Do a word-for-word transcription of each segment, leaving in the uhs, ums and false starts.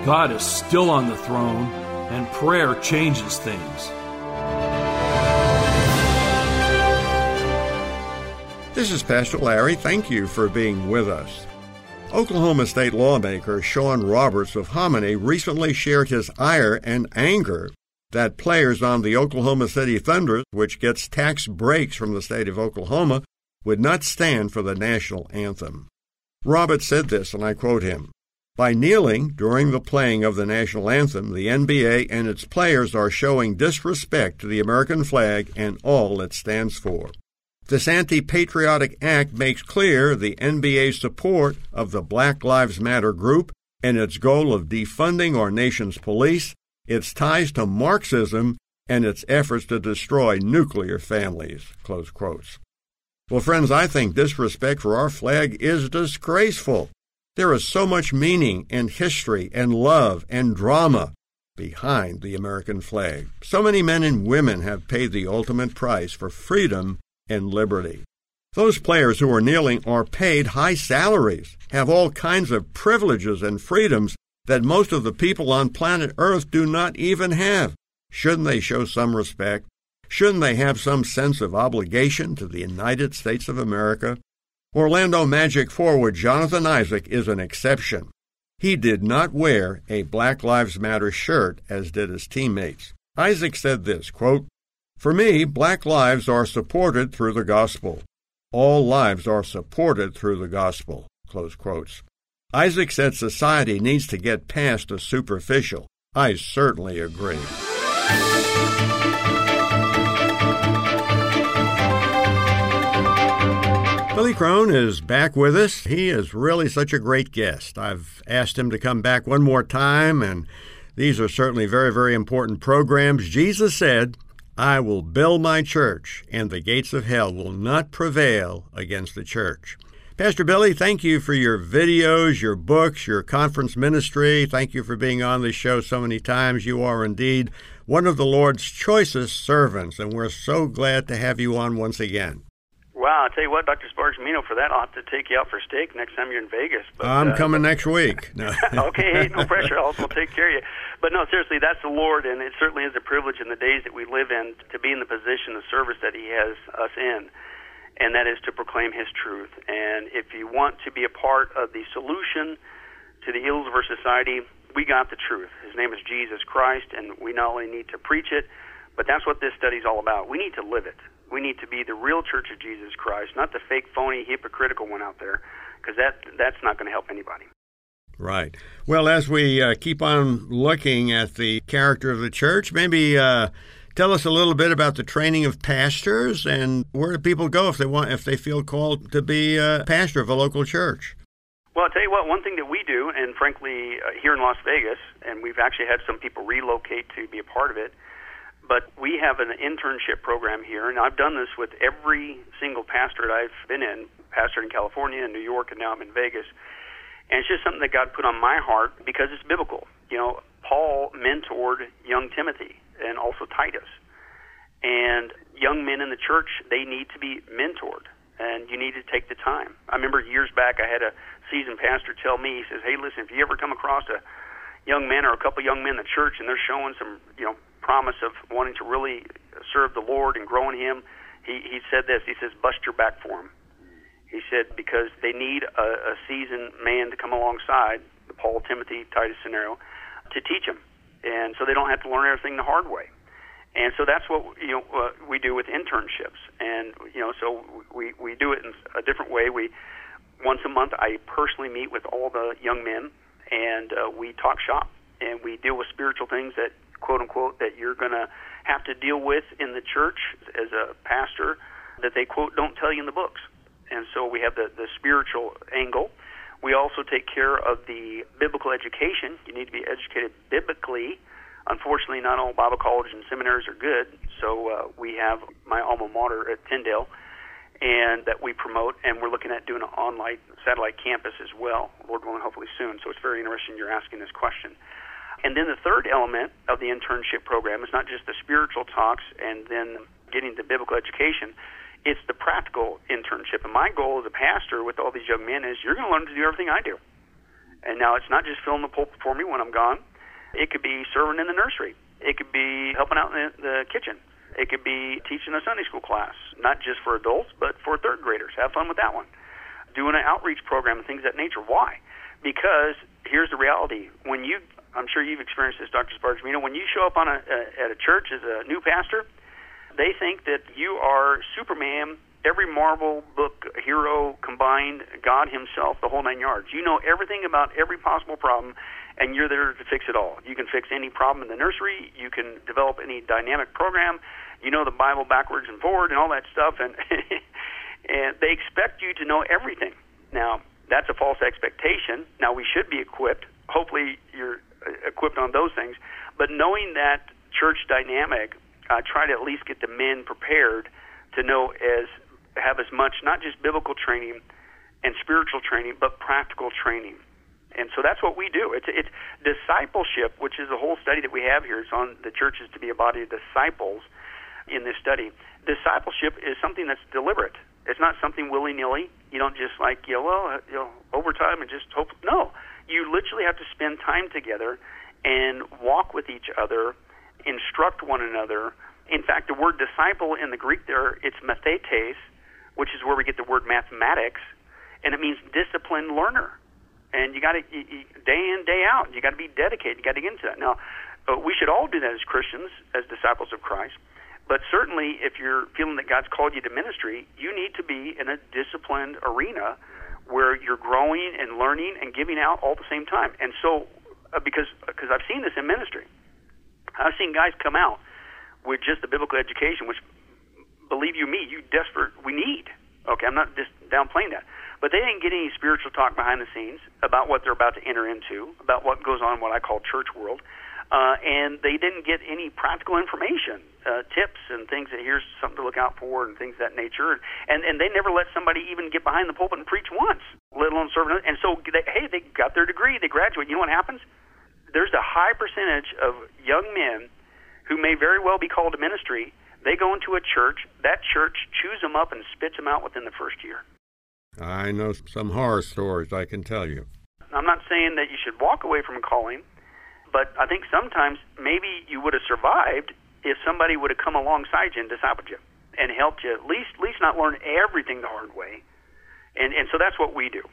God is still on the throne, and prayer changes things. This is Pastor Larry. Thank you for being with us. Oklahoma state lawmaker Sean Roberts of Hominy recently shared his ire and anger that players on the Oklahoma City Thunder, which gets tax breaks from the state of Oklahoma, would not stand for the national anthem. Roberts said this, and I quote him, "By kneeling during the playing of the national anthem, the N B A and its players are showing disrespect to the American flag and all it stands for. This anti-patriotic act makes clear the N B A's support of the Black Lives Matter group and its goal of defunding our nation's police, its ties to Marxism, and its efforts to destroy nuclear families." Close quotes. Well, friends, I think disrespect for our flag is disgraceful. There is so much meaning and history and love and drama behind the American flag. So many men and women have paid the ultimate price for freedom and liberty. Those players who are kneeling are paid high salaries, have all kinds of privileges and freedoms that most of the people on planet Earth do not even have. Shouldn't they show some respect? Shouldn't they have some sense of obligation to the United States of America? Orlando Magic forward Jonathan Isaac is an exception. He did not wear a Black Lives Matter shirt, as did his teammates. Isaac said this, quote, "For me, black lives are supported through the gospel. All lives are supported through the gospel." Close quotes. Isaac said society needs to get past the superficial. I certainly agree. Billy Crone is back with us. He is really such a great guest. I've asked him to come back one more time, and these are certainly very, very important programs. Jesus said, "I will build my church, and the gates of hell will not prevail against the church." Pastor Billy, thank you for your videos, your books, your conference ministry. Thank you for being on this show so many times. You are indeed one of the Lord's choicest servants, and we're so glad to have you on once again. Wow, I'll tell you what, Doctor Spargimino, for that, I'll have to take you out for steak next time you're in Vegas. But, I'm uh, coming next week. No. Okay, hey, no pressure. I'll, I'll take care of you. But no, seriously, that's the Lord, and it certainly is a privilege in the days that we live in to be in the position of service that He has us in, and that is to proclaim His truth. And if you want to be a part of the solution to the ills of our society, we got the truth. His name is Jesus Christ, and we not only need to preach it, but that's what this study is all about. We need to live it. We need to be the real Church of Jesus Christ, not the fake, phony, hypocritical one out there, because that, that's not going to help anybody. Right. Well, as we uh, keep on looking at the character of the church, maybe uh, tell us a little bit about the training of pastors and where do people go if they want, if they feel called to be a pastor of a local church. Well, I'll tell you what, one thing that we do, and frankly, uh, here in Las Vegas, and we've actually had some people relocate to be a part of it, but we have an internship program here, and I've done this with every single pastorate I've been in, pastored in California and New York, and now I'm in Vegas. And it's just something that God put on my heart because it's biblical. You know, Paul mentored young Timothy and also Titus. And young men in the church, they need to be mentored, and you need to take the time. I remember years back I had a seasoned pastor tell me, he says, "Hey, listen, if you ever come across a young man or a couple young men in the church and they're showing some, you know, promise of wanting to really serve the Lord and grow in Him," he, he said this, he says, "Bust your back for them." He said, because they need a, a seasoned man to come alongside, the Paul, Timothy, Titus scenario, to teach them. And so they don't have to learn everything the hard way. And so that's what, you know, uh, we do with internships. And, you know, so we, we do it in a different way. We once a month, I personally meet with all the young men, and uh, we talk shop, and we deal with spiritual things that, quote unquote, that you're going to have to deal with in the church as a pastor that they, quote, don't tell you in the books. And so we have the, the spiritual angle. We also take care of the biblical education. You need to be educated biblically. Unfortunately, not all Bible colleges and seminaries are good, so uh, we have my alma mater at Tyndale, and that we promote, and we're looking at doing an online satellite campus as well, Lord willing, hopefully soon. So it's very interesting you're asking this question. And then the third element of the internship program is not just the spiritual talks and then getting the biblical education. It's the practical internship. And my goal as a pastor with all these young men is you're going to learn to do everything I do. And now it's not just filling the pulpit for me when I'm gone. It could be serving in the nursery. It could be helping out in the kitchen. It could be teaching a Sunday school class, not just for adults, but for third graders. Have fun with that one. Doing an outreach program and things of that nature. Why? Because here's the reality. When you, I'm sure you've experienced this, Doctor Spargimino, when you show up on a, a, at a church as a new pastor, they think that you are Superman, every Marvel book hero combined, God himself, the whole nine yards. You know everything about every possible problem, and you're there to fix it all. You can fix any problem in the nursery. You can develop any dynamic program. You know the Bible backwards and forward and all that stuff, and and they expect you to know everything. Now, that's a false expectation. Now, we should be equipped. Hopefully, you're equipped on those things. But knowing that church dynamic, I try to at least get the men prepared to know as have as much, not just biblical training and spiritual training, but practical training. And so that's what we do. It's it's discipleship, which is a whole study that we have here. It's on the churches to be a body of disciples in this study. Discipleship is something that's deliberate. It's not something willy-nilly. You don't just like, you know, well, you know, overtime and just hope. No, you literally have to spend time together and walk with each other, instruct one another. In fact, the word disciple in the Greek there, it's mathetes, which is where we get the word mathematics, and it means disciplined learner. And you got to, day in, day out, you got to be dedicated. You got to get into that. Now, uh, we should all do that as Christians, as disciples of Christ. But certainly, if you're feeling that God's called you to ministry, you need to be in a disciplined arena where you're growing and learning and giving out all at the same time. And so, uh, because because I've seen this in ministry, I've seen guys come out with just the biblical education, which, believe you me, you desperate we need. Okay, I'm not just downplaying that. But they didn't get any spiritual talk behind the scenes about what they're about to enter into, about what goes on in what I call church world. Uh, and they didn't get any practical information, uh, tips and things that here's something to look out for and things of that nature. And and they never let somebody even get behind the pulpit and preach once, let alone serve another. And so, they, hey, they got their degree, they graduate. You know what happens? There's a high percentage of young men who may very well be called to ministry. They go into a church, that church chews them up and spits them out within the first year. I know some horror stories, I can tell you. I'm not saying that you should walk away from a calling, but I think sometimes maybe you would have survived if somebody would have come alongside you and discipled you and helped you, at least, at least not learn everything the hard way. And, and so that's what we do.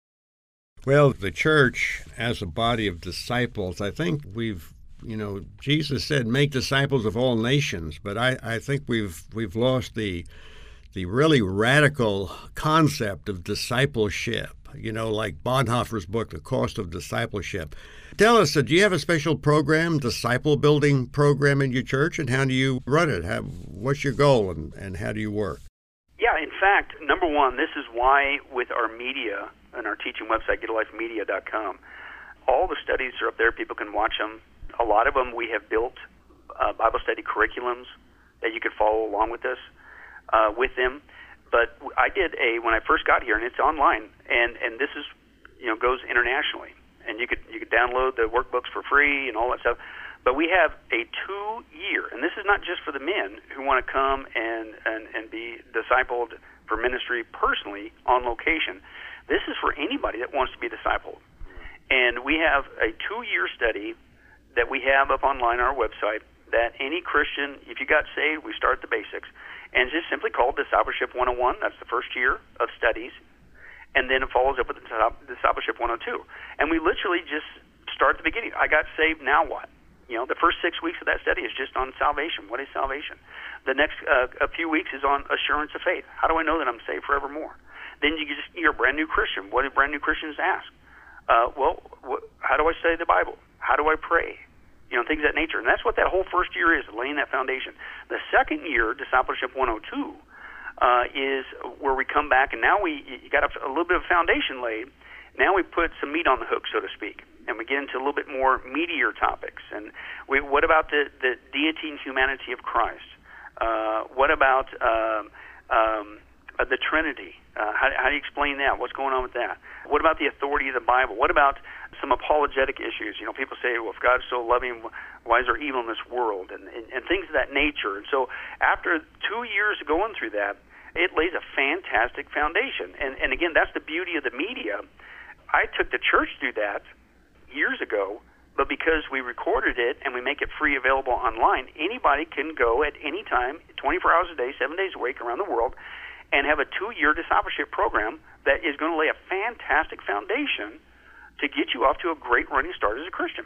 Well, the church, as a body of disciples, I think we've, you know, Jesus said, make disciples of all nations, but I, I think we've we've lost the the really radical concept of discipleship, you know, like Bonhoeffer's book, The Cost of Discipleship. Tell us, do you have a special program, disciple-building program in your church, and how do you run it? How, what's your goal, and, and how do you work? Yeah, in fact, number one, this is why with our media and our teaching website, get a life media dot com, all the studies are up there. People can watch them. A lot of them we have built uh, Bible study curriculums that you could follow along with us. Uh, with them, but I did a when I first got here, and it's online, and, and this is you know goes internationally, and you could you could download the workbooks for free and all that stuff. But we have a two year, and this is not just for the men who want to come and, and, and be discipled for ministry personally on location. This is for anybody that wants to be discipled, and we have a two year study that we have up online on our website. That any Christian, if you got saved, we start at the basics. And it's just simply called Discipleship one oh one. That's the first year of studies. And then it follows up with Discipleship one oh two. And we literally just start at the beginning. I got saved, now what? You know, the first six weeks of that study is just on salvation. What is salvation? The next uh, a few weeks is on assurance of faith. How do I know that I'm saved forevermore? Then you just, you're a brand new Christian. What do brand new Christians ask? Uh, well, wh- how do I study the Bible? How do I pray? You know, things of that nature. And that's what that whole first year is, laying that foundation. The second year, Discipleship one oh two, uh, is where we come back, and now we you got a, a little bit of foundation laid. Now we put some meat on the hook, so to speak, and we get into a little bit more meatier topics. And we, what about the, the deity and humanity of Christ? Uh, what about um, um, uh, the Trinity? Uh, how, how do you explain that? What's going on with that? What about the authority of the Bible? What about some apologetic issues? You know, people say, well, if God's so loving, why is there evil in this world? And, and, and things of that nature. And so after two years of going through that, it lays a fantastic foundation. And, and again, that's the beauty of the media. I took the church through that years ago, but because we recorded it and we make it free available online, anybody can go at any time, twenty-four hours a day, seven days a week around the world, and have a two-year discipleship program that is going to lay a fantastic foundation to get you off to a great running start as a Christian.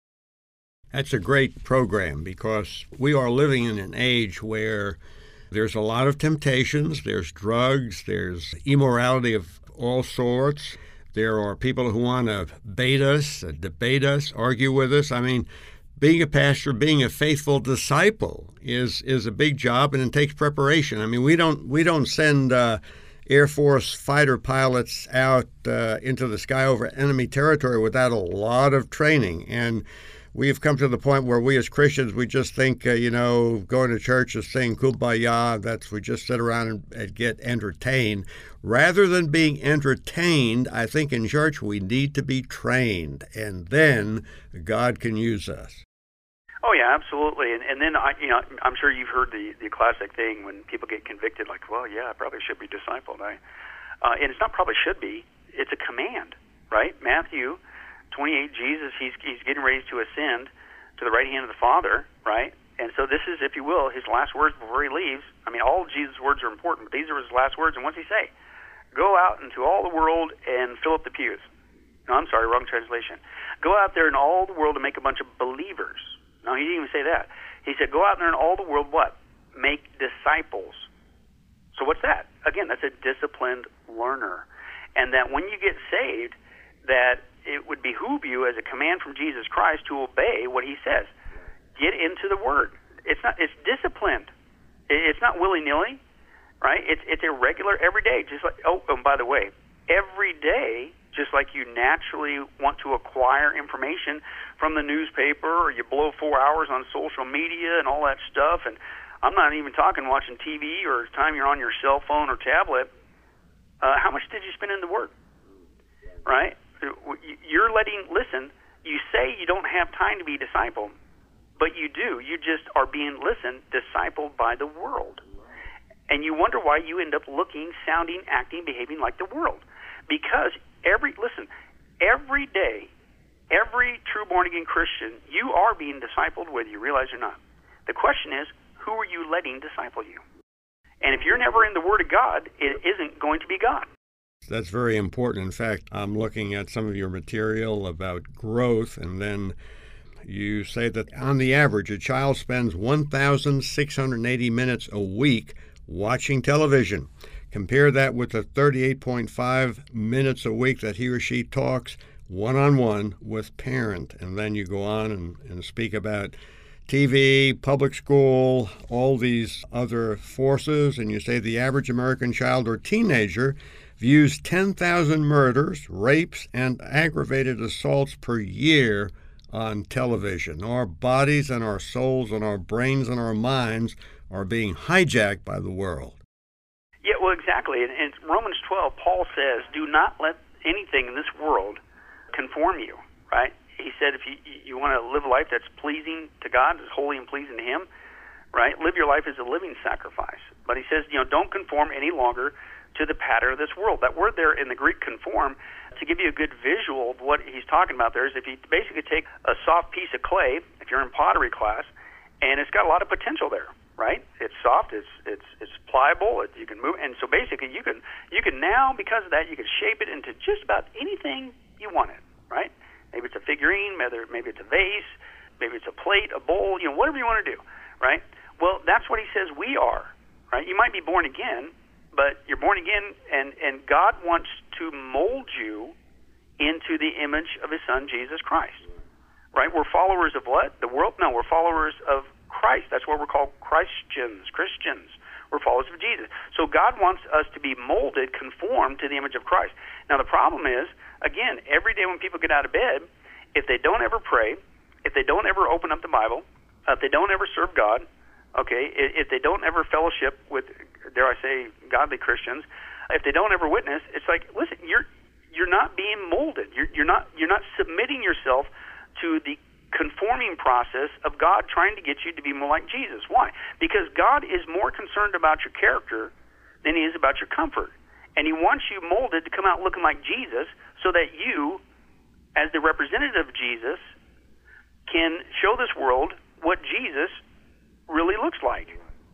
That's a great program because we are living in an age where there's a lot of temptations, there's drugs, there's immorality of all sorts. There are people who want to bait us, debate us, argue with us. I mean, being a pastor, being a faithful disciple is is a big job, and it takes preparation. I mean, we don't we don't send uh, Air Force fighter pilots out uh, into the sky over enemy territory without a lot of training. And we've come to the point where we as Christians, we just think, uh, you know, going to church is saying kumbaya, that's we just sit around and, and get entertained. Rather than being entertained, I think in church we need to be trained, and then God can use us. Oh, yeah, absolutely. And, and then, I, you know, I'm sure you've heard the, the classic thing when people get convicted, like, well, yeah, I probably should be discipled. I, uh, and it's not probably should be, it's a command, right? Matthew twenty-eight, Jesus, he's he's getting ready to ascend to the right hand of the Father, right? And so this is, if you will, his last words before he leaves. I mean, all of Jesus' words are important, but these are his last words. And what's he say? Go out into all the world and fill up the pews. No, I'm sorry, wrong translation. Go out there in all the world and make a bunch of believers. No, he didn't even say that. He said, go out there in all the world, what? Make disciples. So what's that? Again, that's a disciplined learner. And that when you get saved, that it would behoove you as a command from Jesus Christ to obey what he says. Get into the Word. It's not. It's disciplined. It's not willy-nilly, right? It's it's a regular every day. Just like oh, and by the way, every day, just like you naturally want to acquire information from the newspaper, or you blow four hours on social media and all that stuff. And I'm not even talking watching T V or time you're on your cell phone or tablet. Uh, how much did you spend in the Word? Right? You're letting, listen, you say you don't have time to be discipled, but you do. You just are being, listen, discipled by the world. And you wonder why you end up looking, sounding, acting, behaving like the world. Because every, listen, every day, every true born-again Christian, you are being discipled whether you realize or not. The question is, who are you letting disciple you? And if you're never in the Word of God, it isn't going to be God. That's very important. In fact, I'm looking at some of your material about growth, and then you say that on the average, a child spends one thousand six hundred eighty minutes a week watching television. Compare that with the thirty-eight point five minutes a week that he or she talks one-on-one with parent. And then you go on and, and speak about T V, public school, all these other forces, and you say the average American child or teenager views ten thousand murders, rapes, and aggravated assaults per year on television. Our bodies and our souls and our brains and our minds are being hijacked by the world. Yeah, well, exactly. In, in Romans twelve, Paul says, do not let anything in this world conform you, right? He said if you, you want to live a life that's pleasing to God, that's holy and pleasing to Him, right, live your life as a living sacrifice. But he says, you know, don't conform any longer to the pattern of this world. That word there in the Greek, conform, to give you a good visual of what he's talking about there, is if you basically take a soft piece of clay, if you're in pottery class, and it's got a lot of potential there, right? It's soft, it's it's it's pliable, it, you can move, and so basically you can you can now, because of that, you can shape it into just about anything you want it, right? Maybe it's a figurine, maybe maybe it's a vase, maybe it's a plate, a bowl, you know, whatever you want to do, right? Well, that's what he says we are, right? You might be born again, but you're born again, and, and God wants to mold you into the image of His Son, Jesus Christ. Right? We're followers of what? The world? No, we're followers of Christ. That's what we're called, Christians, Christians. We're followers of Jesus. So God wants us to be molded, conformed to the image of Christ. Now, the problem is, again, every day when people get out of bed, if they don't ever pray, if they don't ever open up the Bible, if they don't ever serve God, okay, if they don't ever fellowship with, dare I say, godly Christians, if they don't ever witness, it's like, listen, you're you're not being molded. You're you're not you're not submitting yourself to the conforming process of God trying to get you to be more like Jesus. Why? Because God is more concerned about your character than He is about your comfort. And he wants you molded to come out looking like Jesus so that you, as the representative of Jesus, can show this world what Jesus really looks like.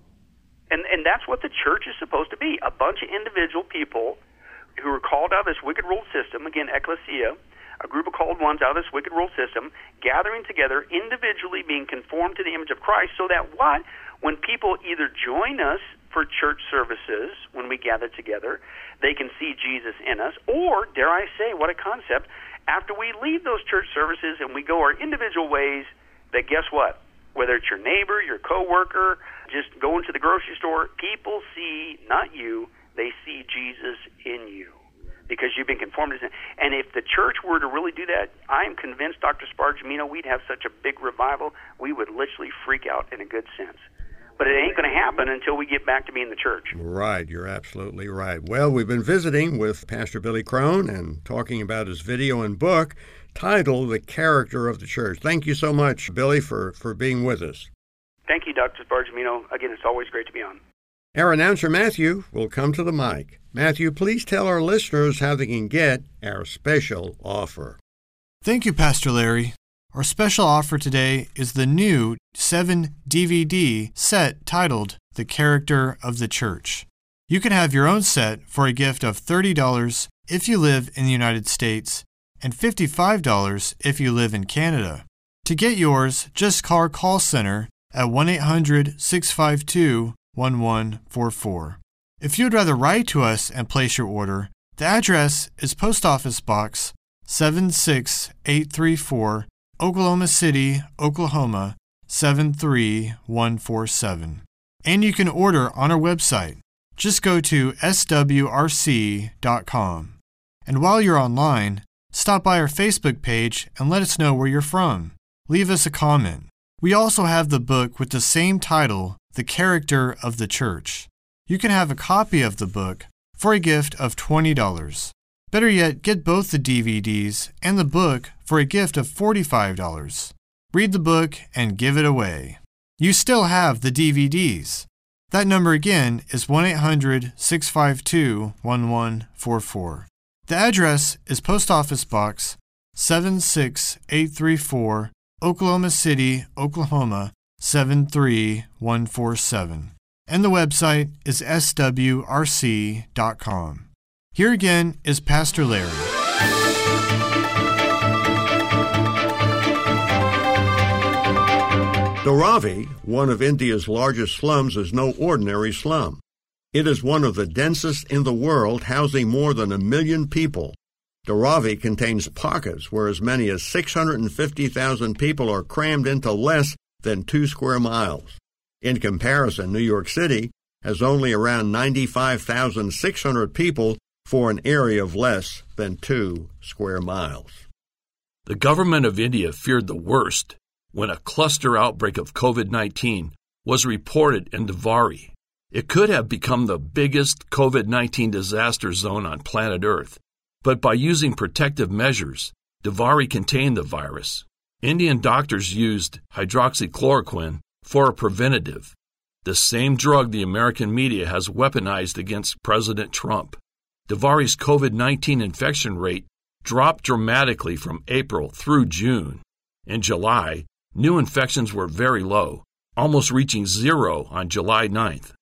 And and that's what the church is supposed to be, a bunch of individual people who are called out of this wicked world system, again, ecclesia, a group of called ones out of this wicked world system, gathering together, individually being conformed to the image of Christ, so that what? When people either join us for church services, when we gather together, they can see Jesus in us, or, dare I say, what a concept, after we leave those church services and we go our individual ways, that guess what? Whether it's your neighbor, your coworker, just going to the grocery store, people see, not you, they see Jesus in you because you've been conformed to Him. And if the church were to really do that, I am convinced, Doctor Spargimino, we'd have such a big revival, we would literally freak out in a good sense. But it ain't going to happen until we get back to being the church. Right, you're absolutely right. Well, we've been visiting with Pastor Billy Crone and talking about his video and book titled The Character of the Church. Thank you so much, Billy, for, for being with us. Thank you, Doctor Spargimino. Again, it's always great to be on. Our announcer, Matthew, will come to the mic. Matthew, please tell our listeners how they can get our special offer. Thank you, Pastor Larry. Our special offer today is the new seven D V D set titled The Character of the Church. You can have your own set for a gift of thirty dollars if you live in the United States and fifty-five dollars if you live in Canada. To get yours, just call our call center at one eight hundred, six five two, one one four four. If you'd rather write to us and place your order, the address is Post Office Box seven six eight three four, Oklahoma City, Oklahoma seven three one four seven. And you can order on our website. Just go to S W R C dot com. And while you're online, stop by our Facebook page and let us know where you're from. Leave us a comment. We also have the book with the same title, The Character of the Church. You can have a copy of the book for a gift of twenty dollars. Better yet, get both the D V Ds and the book for a gift of forty-five dollars. Read the book and give it away. You still have the D V Ds. That number again is one eight hundred, six five two, one one four four. The address is Post Office Box seven six eight three four, Oklahoma City, Oklahoma seven three one four seven. And the website is S W R C dot com. Here again is Pastor Larry. Dharavi, one of India's largest slums, is no ordinary slum. It is one of the densest in the world, housing more than a million people. Dharavi contains pockets where as many as six hundred fifty thousand people are crammed into less than two square miles. In comparison, New York City has only around ninety-five thousand six hundred people for an area of less than two square miles. The government of India feared the worst when a cluster outbreak of COVID nineteen was reported in Dharavi. It could have become the biggest COVID nineteen disaster zone on planet Earth, but by using protective measures, Dharavi contained the virus. Indian doctors used hydroxychloroquine for a preventative, the same drug the American media has weaponized against President Trump. Dharavi's COVID nineteen infection rate dropped dramatically from April through June. In July, new infections were very low, almost reaching zero on July ninth.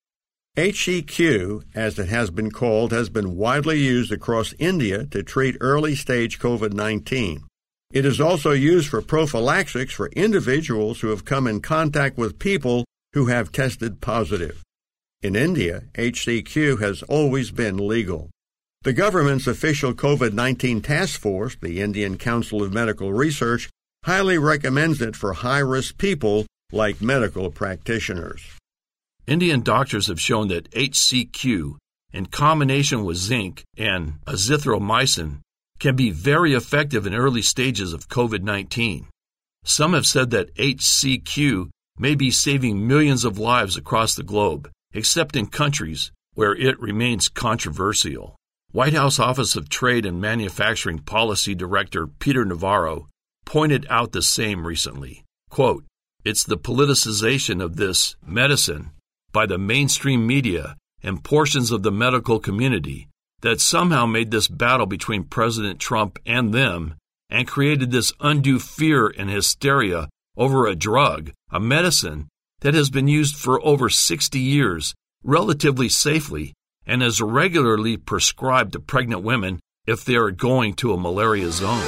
H C Q, as it has been called, has been widely used across India to treat early-stage COVID nineteen. It is also used for prophylaxis for individuals who have come in contact with people who have tested positive. In India, H C Q has always been legal. The government's official COVID nineteen task force, the Indian Council of Medical Research, highly recommends it for high-risk people like medical practitioners. Indian doctors have shown that H C Q, in combination with zinc and azithromycin, can be very effective in early stages of COVID nineteen. Some have said that H C Q may be saving millions of lives across the globe, except in countries where it remains controversial. White House Office of Trade and Manufacturing Policy Director Peter Navarro pointed out the same recently. Quote, "It's the politicization of this medicine by the mainstream media and portions of the medical community that somehow made this battle between President Trump and them and created this undue fear and hysteria over a drug, a medicine, that has been used for over sixty years relatively safely and is regularly prescribed to pregnant women if they are going to a malaria zone.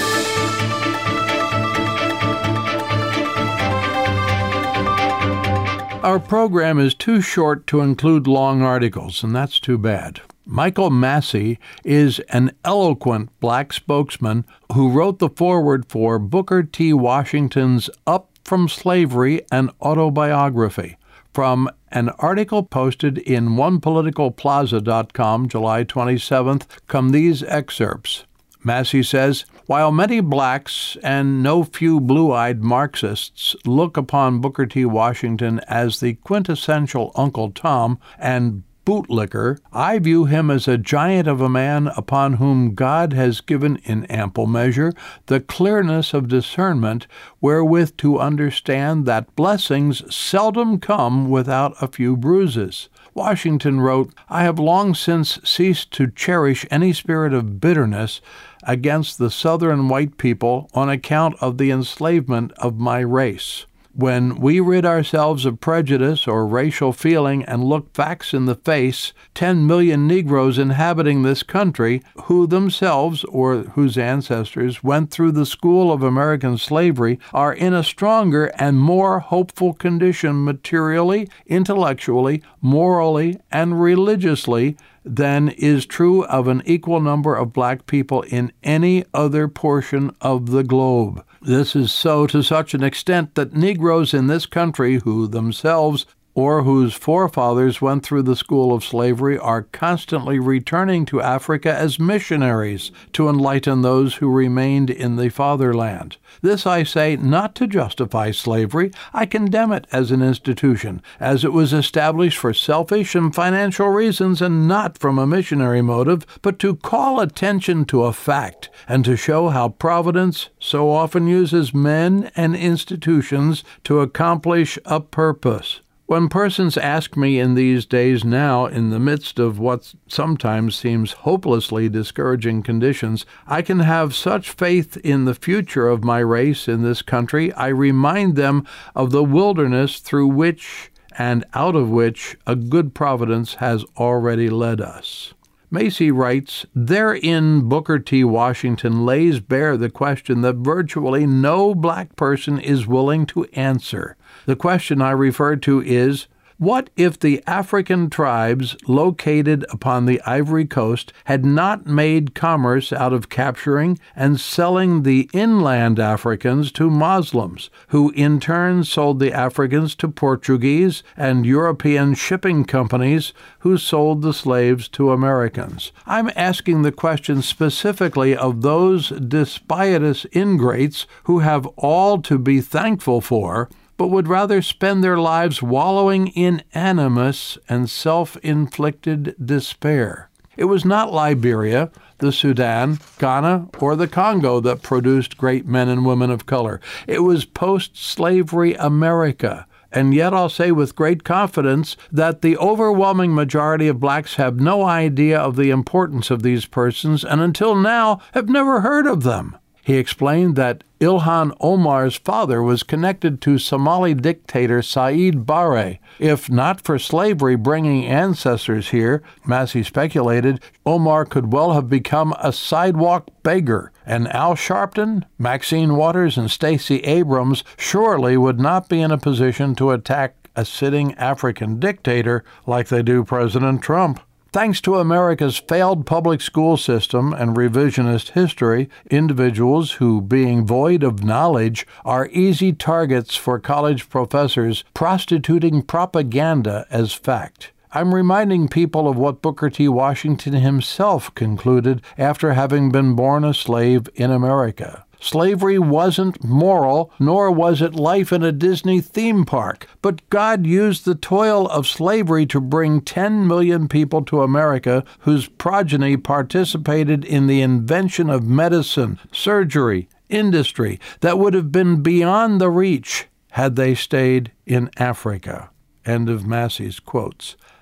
Our program is too short to include long articles, and that's too bad. Michael Massey is an eloquent black spokesman who wrote the foreword for Booker T. Washington's Up from Slavery, an autobiography. From an article posted in one political plaza dot com, July twenty-seventh, come these excerpts. Massey says, while many blacks and no few blue-eyed Marxists look upon Booker T. Washington as the quintessential Uncle Tom and bootlicker, I view him as a giant of a man upon whom God has given in ample measure the clearness of discernment wherewith to understand that blessings seldom come without a few bruises. Washington wrote, I have long since ceased to cherish any spirit of bitterness against the Southern white people on account of the enslavement of my race. When we rid ourselves of prejudice or racial feeling and look facts in the face, ten million Negroes inhabiting this country, who themselves or whose ancestors went through the school of American slavery, are in a stronger and more hopeful condition materially, intellectually, morally, and religiously than is true of an equal number of black people in any other portion of the globe. This is so to such an extent that Negroes in this country who themselves or whose forefathers went through the school of slavery are constantly returning to Africa as missionaries to enlighten those who remained in the fatherland. This I say not to justify slavery. I condemn it as an institution, as it was established for selfish and financial reasons and not from a missionary motive, but to call attention to a fact and to show how Providence so often uses men and institutions to accomplish a purpose. When persons ask me in these days now, in the midst of what sometimes seems hopelessly discouraging conditions, I can have such faith in the future of my race in this country, I remind them of the wilderness through which and out of which a good providence has already led us. Massey writes, therein Booker T. Washington lays bare the question that virtually no black person is willing to answer. The question I refer to is, what if the African tribes located upon the Ivory Coast had not made commerce out of capturing and selling the inland Africans to Muslims, who in turn sold the Africans to Portuguese and European shipping companies who sold the slaves to Americans? I'm asking the question specifically of those despotous ingrates who have all to be thankful for, but would rather spend their lives wallowing in animus and self-inflicted despair. It was not Liberia, the Sudan, Ghana, or the Congo that produced great men and women of color. It was post-slavery America. And yet I'll say with great confidence that the overwhelming majority of blacks have no idea of the importance of these persons and until now have never heard of them. He explained that Ilhan Omar's father was connected to Somali dictator Saeed Barre. If not for slavery bringing ancestors here, Massey speculated, Omar could well have become a sidewalk beggar, and Al Sharpton, Maxine Waters, and Stacey Abrams surely would not be in a position to attack a sitting African dictator like they do President Trump. Thanks to America's failed public school system and revisionist history, individuals who, being void of knowledge, are easy targets for college professors prostituting propaganda as fact. I'm reminding people of what Booker T. Washington himself concluded after having been born a slave in America. Slavery wasn't moral, nor was it life in a Disney theme park, but God used the toil of slavery to bring ten million people to America whose progeny participated in the invention of medicine, surgery, industry that would have been beyond the reach had they stayed in Africa. End of Massey's quotes.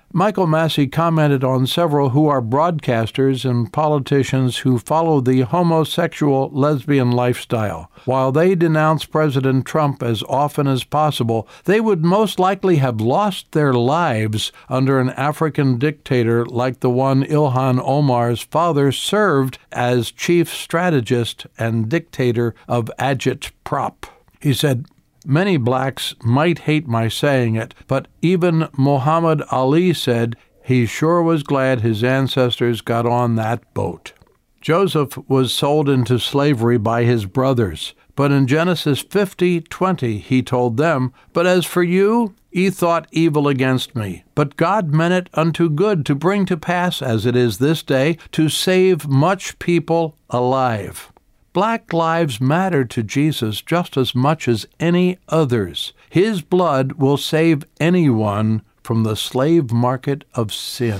Michael Massey commented on several who are broadcasters and politicians who follow the homosexual lesbian lifestyle. While they denounce President Trump as often as possible, they would most likely have lost their lives under an African dictator like the one Ilhan Omar's father served as chief strategist and dictator of Agit-Prop. He said, "Many blacks might hate my saying it, but even Muhammad Ali said he sure was glad his ancestors got on that boat." Joseph was sold into slavery by his brothers, but in Genesis fifty twenty he told them, "But as for you, ye thought evil against me, but God meant it unto good to bring to pass, as it is this day, to save much people alive." Black lives matter to Jesus just as much as any others. His blood will save anyone from the slave market of sin.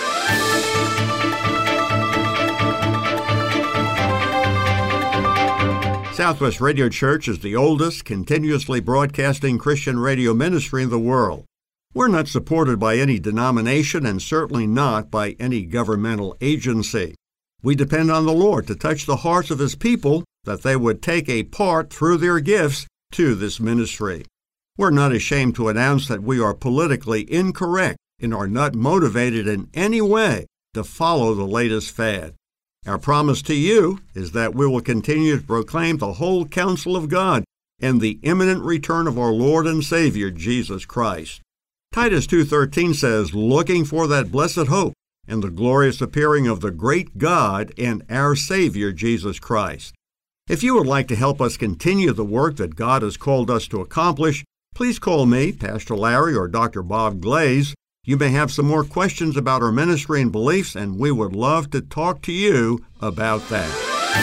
Southwest Radio Church is the oldest continuously broadcasting Christian radio ministry in the world. We're not supported by any denomination and certainly not by any governmental agency. We depend on the Lord to touch the hearts of His people that they would take a part through their gifts to this ministry. We're not ashamed to announce that we are politically incorrect and are not motivated in any way to follow the latest fad. Our promise to you is that we will continue to proclaim the whole counsel of God and the imminent return of our Lord and Savior, Jesus Christ. Titus two thirteen says, "Looking for that blessed hope and the glorious appearing of the great God and our Savior, Jesus Christ." If you would like to help us continue the work that God has called us to accomplish, please call me, Pastor Larry, or Doctor Bob Glaze. You may have some more questions about our ministry and beliefs, and we would love to talk to you about that.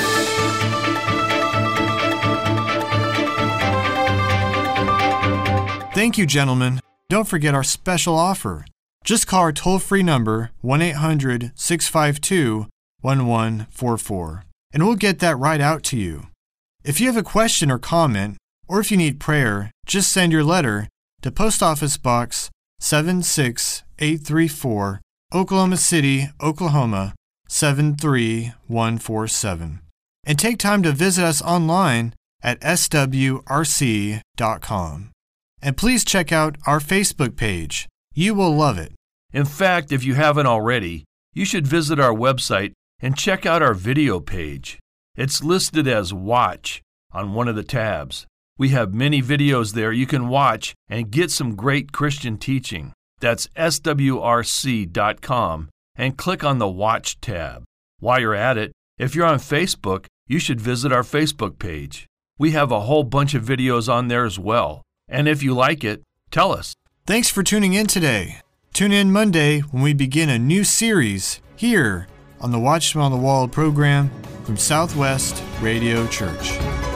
Thank you, gentlemen. Don't forget our special offer. Just call our toll-free number, one eight hundred, six five two, one one four four, and we'll get that right out to you. If you have a question or comment, or if you need prayer, just send your letter to Post Office Box seven six eight three four, Oklahoma City, Oklahoma seven three one four seven. And take time to visit us online at s w r c dot com. And please check out our Facebook page. You will love it. In fact, if you haven't already, you should visit our website and check out our video page. It's listed as Watch on one of the tabs. We have many videos there you can watch and get some great Christian teaching. That's s w r c dot com and click on the Watch tab. While you're at it, if you're on Facebook, you should visit our Facebook page. We have a whole bunch of videos on there as well. And if you like it, tell us. Thanks for tuning in today. Tune in Monday when we begin a new series here on the Watchman on the Wall program from Southwest Radio Church.